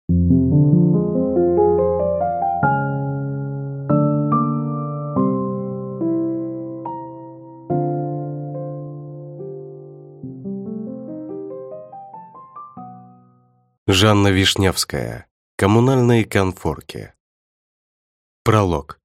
Жанна Вишневская. Коммунальные конфорки. Пролог.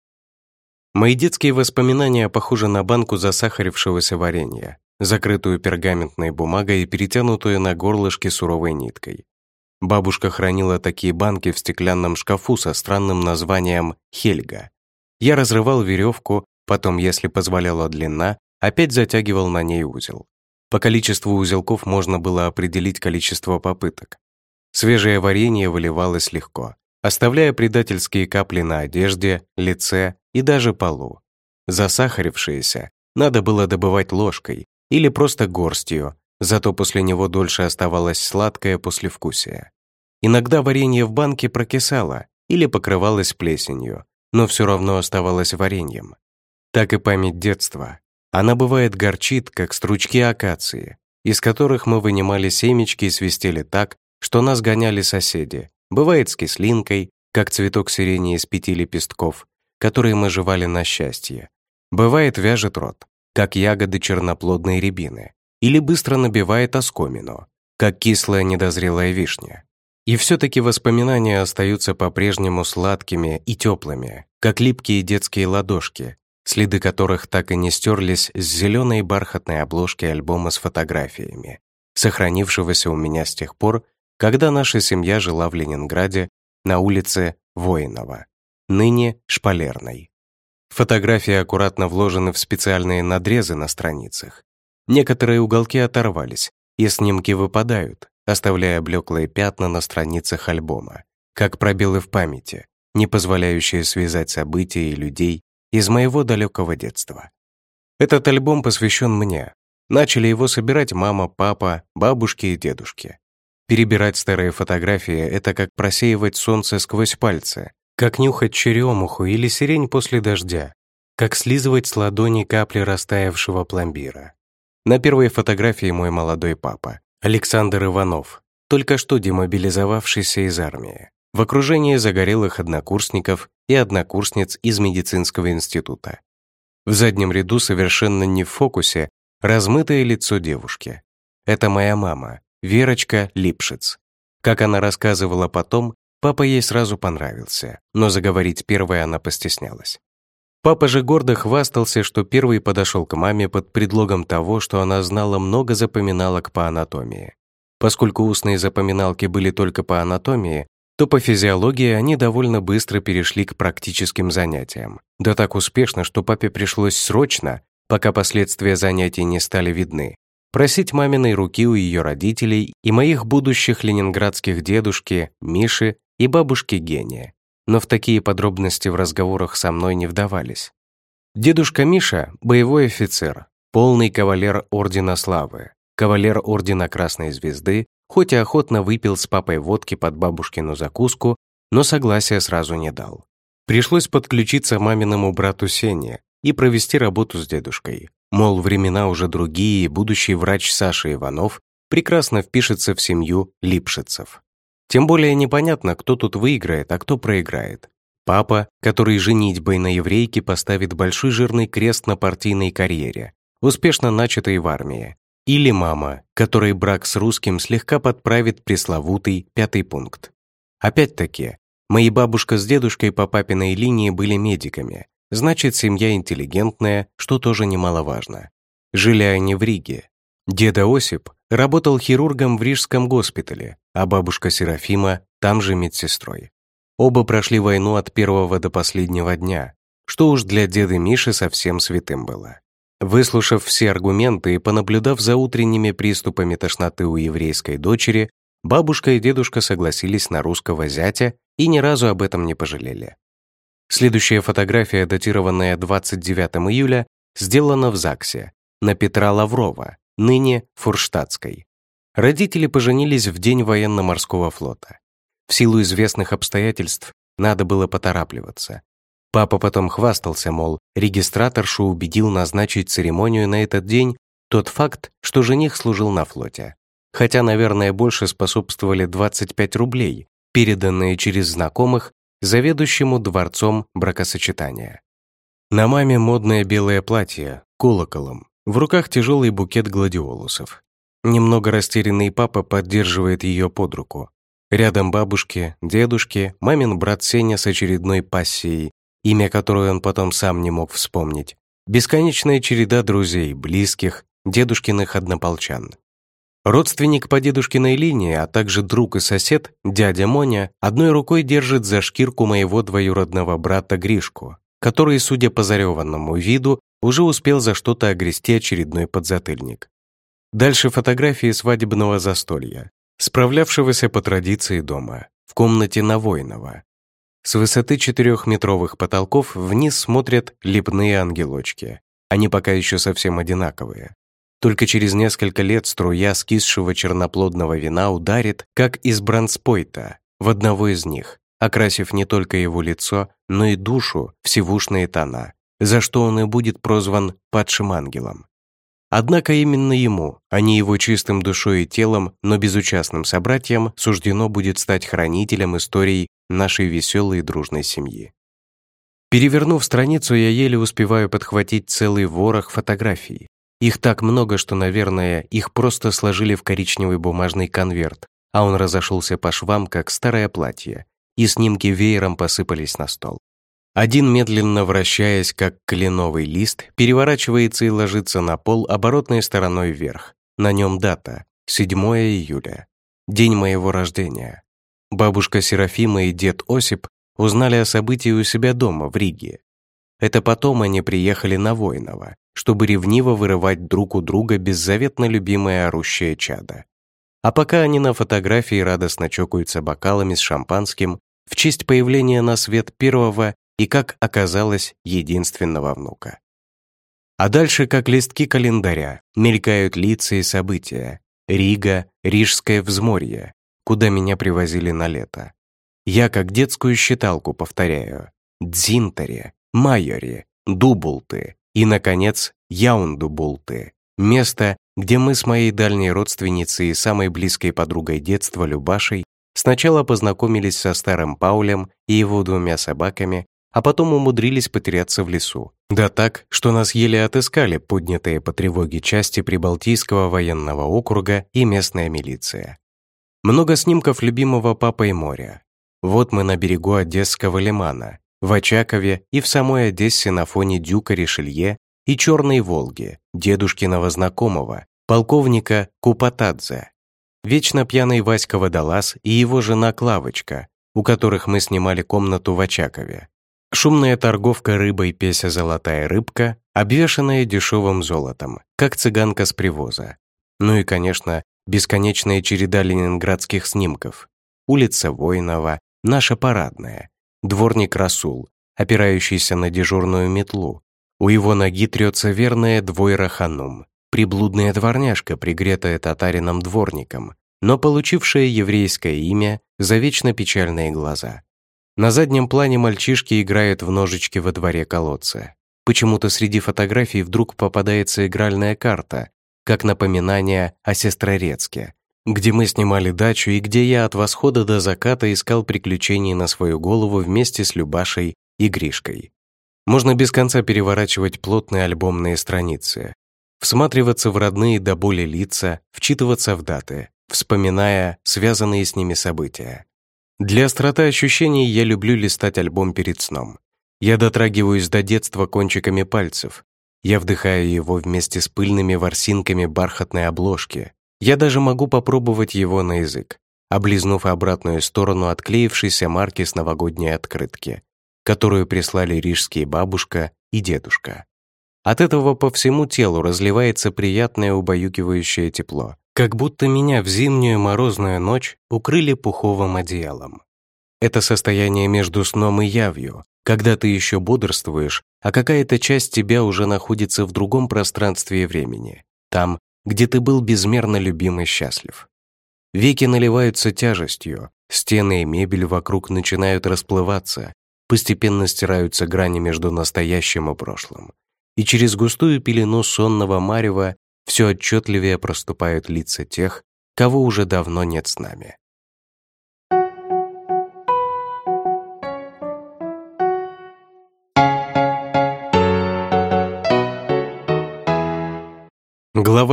Мои детские воспоминания похожи на банку засахарившегося варенья, закрытую пергаментной бумагой и перетянутую на горлышке суровой ниткой. Бабушка хранила такие банки в стеклянном шкафу со странным названием «Хельга». Я разрывал веревку, потом, если позволяла длина, опять затягивал на ней узел. По количеству узелков можно было определить количество попыток. Свежее варенье выливалось легко, оставляя предательские капли на одежде, лице и даже полу. Засахарившееся надо было добывать ложкой или просто горстью, зато после него дольше оставалось сладкое послевкусие. Иногда варенье в банке прокисало или покрывалось плесенью, но все равно оставалось вареньем. Так и память детства. Она бывает горчит, как стручки акации, из которых мы вынимали семечки и свистели так, что нас гоняли соседи. Бывает с кислинкой, как цветок сирени из 5 лепестков, которые мы жевали на счастье. Бывает вяжет рот, как ягоды черноплодной рябины, или быстро набивает оскомину, как кислая недозрелая вишня. И все-таки воспоминания остаются по-прежнему сладкими и теплыми, как липкие детские ладошки, следы которых так и не стерлись с зеленой бархатной обложки альбома с фотографиями, сохранившегося у меня с тех пор, когда наша семья жила в Ленинграде на улице Воинова, ныне Шпалерной. Фотографии аккуратно вложены в специальные надрезы на страницах. Некоторые уголки оторвались, и снимки выпадают, оставляя блеклые пятна на страницах альбома, как пробелы в памяти, не позволяющие связать события и людей из моего далекого детства. Этот альбом посвящен мне. Начали его собирать мама, папа, бабушки и дедушки. Перебирать старые фотографии — это как просеивать солнце сквозь пальцы, как нюхать черемуху или сирень после дождя, как слизывать с ладони капли растаявшего пломбира. На первой фотографии мой молодой папа, Александр Иванов, только что демобилизовавшийся из армии, в окружении загорелых однокурсников и однокурсниц из медицинского института. В заднем ряду совершенно не в фокусе размытое лицо девушки. Это моя мама, Верочка Липшиц. Как она рассказывала потом, папа ей сразу понравился, но заговорить первой она постеснялась. Папа же гордо хвастался, что первый подошел к маме под предлогом того, что она знала много запоминалок по анатомии. Поскольку устные запоминалки были только по анатомии, то по физиологии они довольно быстро перешли к практическим занятиям. Да так успешно, что папе пришлось срочно, пока последствия занятий не стали видны, просить маминой руки у ее родителей и моих будущих ленинградских дедушки Миши и бабушки Гения. Но в такие подробности в разговорах со мной не вдавались. Дедушка Миша – боевой офицер, полный кавалер Ордена Славы, кавалер Ордена Красной Звезды, хоть и охотно выпил с папой водки под бабушкину закуску, но согласия сразу не дал. Пришлось подключиться маминому брату Сене и провести работу с дедушкой. Мол, времена уже другие, и будущий врач Саша Иванов прекрасно впишется в семью Липшицев. Тем более непонятно, кто тут выиграет, а кто проиграет. Папа, который женитьбой на еврейке поставит большой жирный крест на партийной карьере, успешно начатой в армии. Или мама, которой брак с русским слегка подправит пресловутый 5-й пункт. Опять-таки, мои бабушка с дедушкой по папиной линии были медиками, значит, семья интеллигентная, что тоже немаловажно. Жили они в Риге. Деда Осип работал хирургом в Рижском госпитале, а бабушка Серафима там же медсестрой. Оба прошли войну от первого до последнего дня, что уж для деда Миши совсем святым было. Выслушав все аргументы и понаблюдав за утренними приступами тошноты у еврейской дочери, бабушка и дедушка согласились на русского зятя и ни разу об этом не пожалели. Следующая фотография, датированная 29 июля, сделана в ЗАГСе, на Петра Лаврова, ныне Фурштадтской. Родители поженились в день военно-морского флота. В силу известных обстоятельств надо было поторапливаться. Папа потом хвастался, мол, регистраторшу убедил назначить церемонию на этот день тот факт, что жених служил на флоте. Хотя, наверное, больше способствовали 25 рублей, переданные через знакомых заведующему дворцом бракосочетания. На маме модное белое платье, колоколом, в руках тяжелый букет гладиолусов. Немного растерянный папа поддерживает ее под руку. Рядом бабушки, дедушки, мамин брат Сеня с очередной пассией, имя которой он потом сам не мог вспомнить. Бесконечная череда друзей, близких, дедушкиных однополчан. Родственник по дедушкиной линии, а также друг и сосед, дядя Моня, одной рукой держит за шкирку моего двоюродного брата Гришку, который, судя по зареванному виду, уже успел за что-то огрести очередной подзатыльник. Дальше фотографии свадебного застолья, справлявшегося по традиции дома, в комнате Навойного. С высоты 4-метровых потолков вниз смотрят лепные ангелочки. Они пока еще совсем одинаковые. Только через несколько лет струя скисшего черноплодного вина ударит, как из бронспойта, в одного из них, окрасив не только его лицо, но и душу в сивушные тона, за что он и будет прозван падшим ангелом. Однако именно ему, а не его чистым душой и телом, но безучастным собратьям, суждено будет стать хранителем историй нашей веселой и дружной семьи. Перевернув страницу, я еле успеваю подхватить целый ворох фотографий. Их так много, что, наверное, их просто сложили в коричневый бумажный конверт, а он разошелся по швам, как старое платье, и снимки веером посыпались на стол. Один, медленно вращаясь, как кленовый лист, переворачивается и ложится на пол оборотной стороной вверх. На нем дата — 7 июля, день моего рождения. Бабушка Серафима и дед Осип узнали о событии у себя дома, в Риге. Это потом они приехали на Войново, чтобы ревниво вырывать друг у друга беззаветно любимое орущее чадо. А пока они на фотографии радостно чокаются бокалами с шампанским в честь появления на свет первого и, как оказалось, единственного внука. А дальше, как листки календаря, мелькают лица и события. Рига, Рижское взморье, куда меня привозили на лето. Я как детскую считалку повторяю. Дзинтаре, Майоре, Дубулты и, наконец, Яундубулты. Место, где мы с моей дальней родственницей и самой близкой подругой детства Любашей сначала познакомились со старым Паулем и его 2 собаками, а потом умудрились потеряться в лесу. Да так, что нас еле отыскали поднятые по тревоге части Прибалтийского военного округа и местная милиция. Много снимков любимого папой моря. Вот мы на берегу Одесского лимана, в Очакове и в самой Одессе на фоне дюка Ришелье и Черной Волги, дедушкиного знакомого, полковника Купатадзе. Вечно пьяный Васька Водолаз и его жена Клавочка, у которых мы снимали комнату в Очакове. Шумная торговка рыбой Песя Золотая Рыбка, обвешанная дешевым золотом, как цыганка с привоза. Ну и, конечно, бесконечная череда ленинградских снимков. Улица Войнова, наша парадная, дворник Расул, опирающийся на дежурную метлу. У его ноги трется верная Двойра Ханум, приблудная дворняжка, пригретая татарином-дворником, но получившая еврейское имя за вечно печальные глаза. На заднем плане мальчишки играют в ножички во дворе колодца. Почему-то среди фотографий вдруг попадается игральная карта, как напоминание о Сестрорецке, где мы снимали дачу и где я от восхода до заката искал приключений на свою голову вместе с Любашей и Гришкой. Можно без конца переворачивать плотные альбомные страницы, всматриваться в родные до боли лица, вчитываться в даты, вспоминая связанные с ними события. Для остроты ощущений я люблю листать альбом перед сном. Я дотрагиваюсь до детства кончиками пальцев. Я вдыхаю его вместе с пыльными ворсинками бархатной обложки. Я даже могу попробовать его на язык, облизнув обратную сторону отклеившейся марки с новогодней открытки, которую прислали рижские бабушка и дедушка. От этого по всему телу разливается приятное убаюкивающее тепло, как будто меня в зимнюю морозную ночь укрыли пуховым одеялом. Это состояние между сном и явью, когда ты еще бодрствуешь, а какая-то часть тебя уже находится в другом пространстве и времени, там, где ты был безмерно любим и счастлив. Веки наливаются тяжестью, стены и мебель вокруг начинают расплываться, постепенно стираются грани между настоящим и прошлым, и через густую пелену сонного марева все отчетливее проступают лица тех, кого уже давно нет с нами.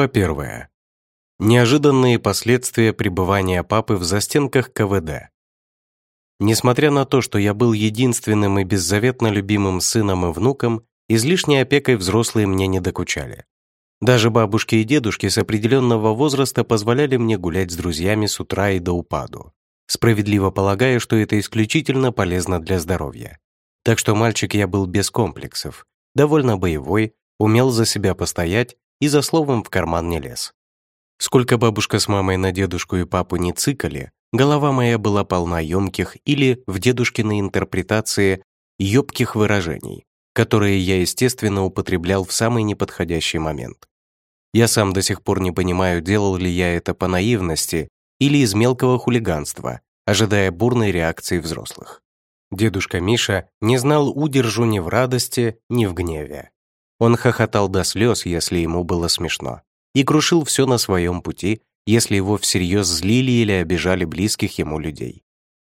Глава 1. Неожиданные последствия пребывания папы в застенках КВД. Несмотря на то, что я был единственным и беззаветно любимым сыном и внуком, излишней опекой взрослые мне не докучали. Даже бабушки и дедушки с определенного возраста позволяли мне гулять с друзьями с утра и до упаду, справедливо полагая, что это исключительно полезно для здоровья. Так что мальчик я был без комплексов, довольно боевой, умел за себя постоять и за словом в карман не лез. Сколько бабушка с мамой на дедушку и папу не цикали, голова моя была полна ёмких или, в дедушкиной интерпретации, ёбких выражений, которые я, естественно, употреблял в самый неподходящий момент. Я сам до сих пор не понимаю, делал ли я это по наивности или из мелкого хулиганства, ожидая бурной реакции взрослых. Дедушка Миша не знал удержу ни в радости, ни в гневе. Он хохотал до слез, если ему было смешно, и крушил все на своем пути, если его всерьез злили или обижали близких ему людей.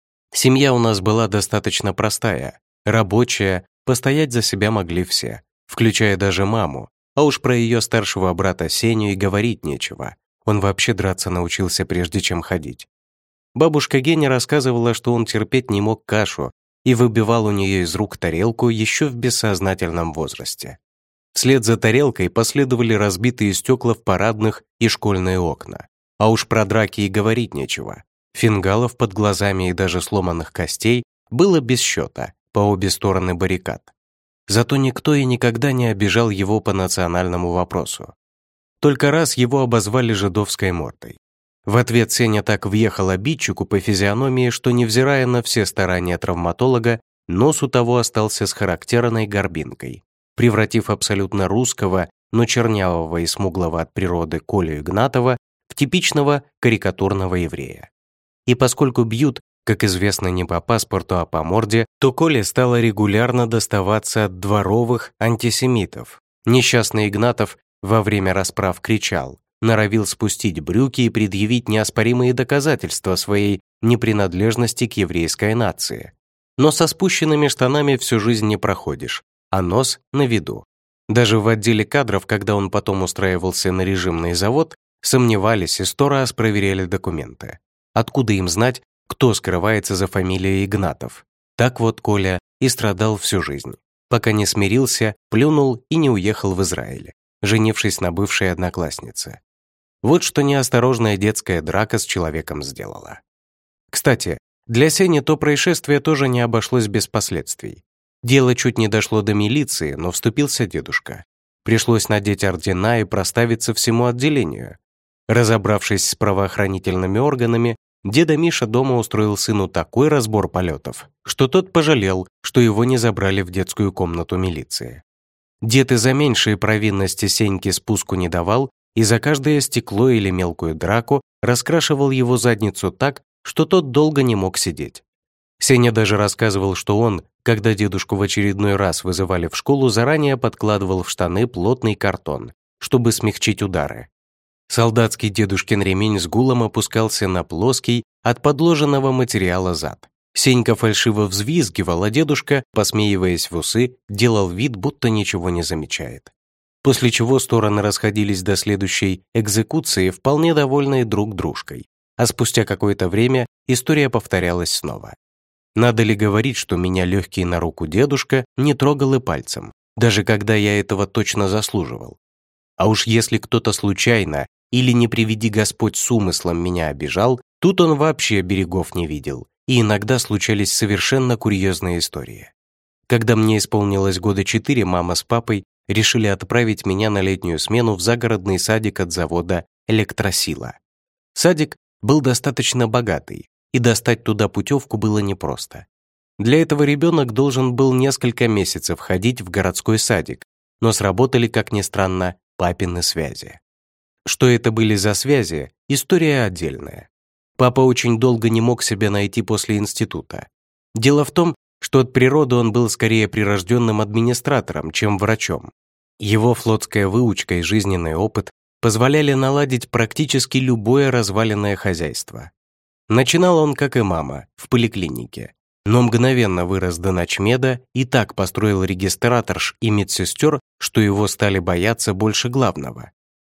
Семья у нас была достаточно простая, рабочая, постоять за себя могли все, включая даже маму, а уж про ее старшего брата Сеню и говорить нечего. Он вообще драться научился, прежде чем ходить. Бабушка Геня рассказывала, что он терпеть не мог кашу и выбивал у нее из рук тарелку еще в бессознательном возрасте. Вслед за тарелкой последовали разбитые стекла в парадных и школьные окна. А уж про драки и говорить нечего. Фингалов под глазами и даже сломанных костей было без счета по обе стороны баррикад. Зато никто и никогда не обижал его по национальному вопросу. Только раз его обозвали жидовской мордой. В ответ Сеня так въехал обидчику по физиономии, что, невзирая на все старания травматолога, нос у того остался с характерной горбинкой, превратив абсолютно русского, но чернявого и смуглого от природы Колю Игнатова в типичного карикатурного еврея. И поскольку бьют, как известно, не по паспорту, а по морде, то Коле стало регулярно доставаться от дворовых антисемитов. Несчастный Игнатов во время расправ кричал, норовил спустить брюки и предъявить неоспоримые доказательства своей непринадлежности к еврейской нации. Но со спущенными штанами всю жизнь не проходишь, а нос на виду. Даже в отделе кадров, когда он потом устраивался на режимный завод, сомневались и 100 раз проверяли документы. Откуда им знать, кто скрывается за фамилией Игнатов? Так вот Коля и страдал всю жизнь, пока не смирился, плюнул и не уехал в Израиль, женившись на бывшей однокласснице. Вот что неосторожная детская драка с человеком сделала. Кстати, для Сени то происшествие тоже не обошлось без последствий. Дело чуть не дошло до милиции, но вступился дедушка. Пришлось надеть ордена и проставиться всему отделению. Разобравшись с правоохранительными органами, деда Миша дома устроил сыну такой разбор полетов, что тот пожалел, что его не забрали в детскую комнату милиции. Дед и за меньшие провинности Сеньке спуску не давал и за каждое стекло или мелкую драку раскрашивал его задницу так, что тот долго не мог сидеть. Сеня даже рассказывал, что он, когда дедушку в очередной раз вызывали в школу, заранее подкладывал в штаны плотный картон, чтобы смягчить удары. Солдатский дедушкин ремень с гулом опускался на плоский от подложенного материала зад. Сенька фальшиво взвизгивал, а дедушка, посмеиваясь в усы, делал вид, будто ничего не замечает. После чего стороны расходились до следующей экзекуции, вполне довольные друг дружкой. А спустя какое-то время история повторялась снова. Надо ли говорить, что меня легкий на руку дедушка не трогал и пальцем, даже когда я этого точно заслуживал. А уж если кто-то случайно или не приведи Господь с умыслом меня обижал, тут он вообще берегов не видел, и иногда случались совершенно курьезные истории. Когда мне исполнилось года 4, мама с папой решили отправить меня на летнюю смену в загородный садик от завода «Электросила». Садик был достаточно богатый, и достать туда путевку было непросто. Для этого ребенок должен был несколько месяцев ходить в городской садик, но сработали, как ни странно, папины связи. Что это были за связи, история отдельная. Папа очень долго не мог себя найти после института. Дело в том, что от природы он был скорее прирожденным администратором, чем врачом. Его флотская выучка и жизненный опыт позволяли наладить практически любое разваленное хозяйство. Начинал он, как и мама, в поликлинике, но мгновенно вырос до начмеда и так построил регистраторш и медсестер, что его стали бояться больше главного.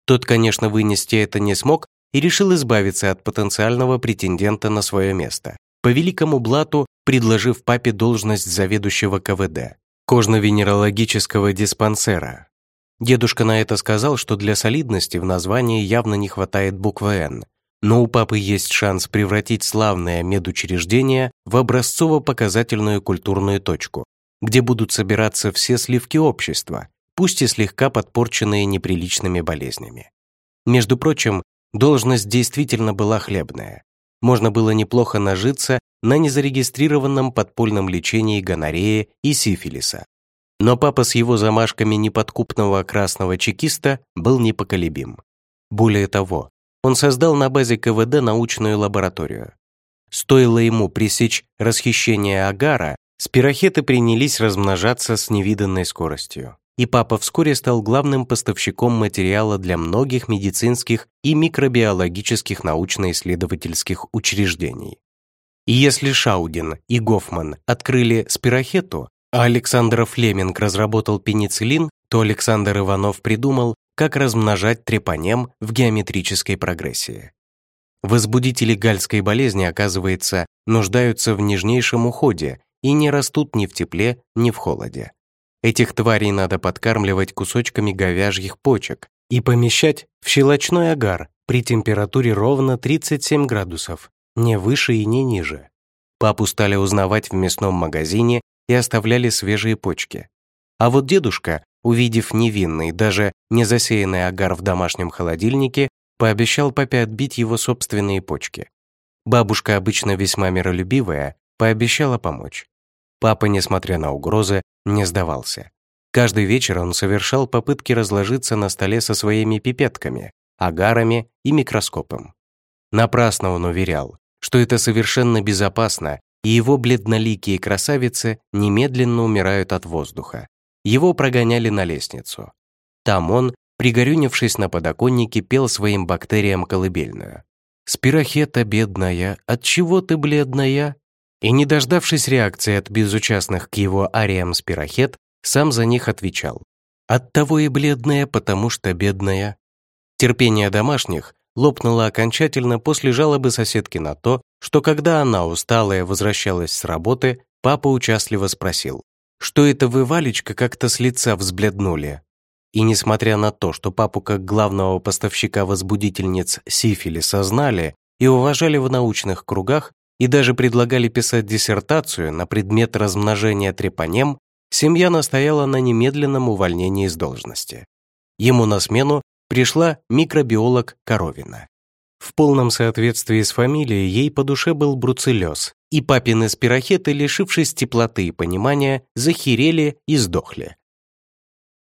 Тот, конечно, вынести это не смог и решил избавиться от потенциального претендента на свое место, по великому блату предложив папе должность заведующего КВД, кожно-венерологического диспансера. Дедушка на это сказал, что для солидности в названии явно не хватает буквы «Н», но у папы есть шанс превратить славное медучреждение в образцово-показательную культурную точку, где будут собираться все сливки общества, пусть и слегка подпорченные неприличными болезнями. Между прочим, должность действительно была хлебная. Можно было неплохо нажиться на незарегистрированном подпольном лечении гонореи и сифилиса. Но папа с его замашками неподкупного красного чекиста был непоколебим. Более того, он создал на базе КВД научную лабораторию. Стоило ему пресечь расхищение агара, спирохеты принялись размножаться с невиданной скоростью. И папа вскоре стал главным поставщиком материала для многих медицинских и микробиологических научно-исследовательских учреждений. И если Шаудин и Гофман открыли спирохету, а Александр Флеминг разработал пенициллин, то Александр Иванов придумал, как размножать трепанем в геометрической прогрессии. Возбудители гальской болезни, оказывается, нуждаются в нежнейшем уходе и не растут ни в тепле, ни в холоде. Этих тварей надо подкармливать кусочками говяжьих почек и помещать в щелочной агар при температуре ровно 37 градусов, не выше и не ниже. Папу стали узнавать в мясном магазине и оставляли свежие почки. А вот дедушка, увидев невинный, даже не засеянный агар в домашнем холодильнике, пообещал папе отбить его собственные почки. Бабушка, обычно весьма миролюбивая, пообещала помочь. Папа, несмотря на угрозы, не сдавался. Каждый вечер он совершал попытки разложиться на столе со своими пипетками, агарами и микроскопом. Напрасно он уверял, что это совершенно безопасно, и его бледноликие красавицы немедленно умирают от воздуха. Его прогоняли на лестницу. Там он, пригорюнившись на подоконнике, пел своим бактериям колыбельную. «Спирохета бедная, отчего ты бледная?» И, не дождавшись реакции от безучастных к его ариям спирохет, сам за них отвечал: «Оттого и бледная, потому что бедная». Терпение домашних лопнуло окончательно после жалобы соседки на то, что когда она, усталая, возвращалась с работы, папа участливо спросил: «Что это вы, Валечка, как-то с лица взбледнули?» И несмотря на то, что папу как главного поставщика возбудительниц сифилиса знали и уважали в научных кругах, и даже предлагали писать диссертацию на предмет размножения трепанем, семья настояла на немедленном увольнении с должности. Ему на смену пришла микробиолог Коровина. В полном соответствии с фамилией ей по душе был бруцеллез, и папины спирохеты, лишившись теплоты и понимания, захерели и сдохли.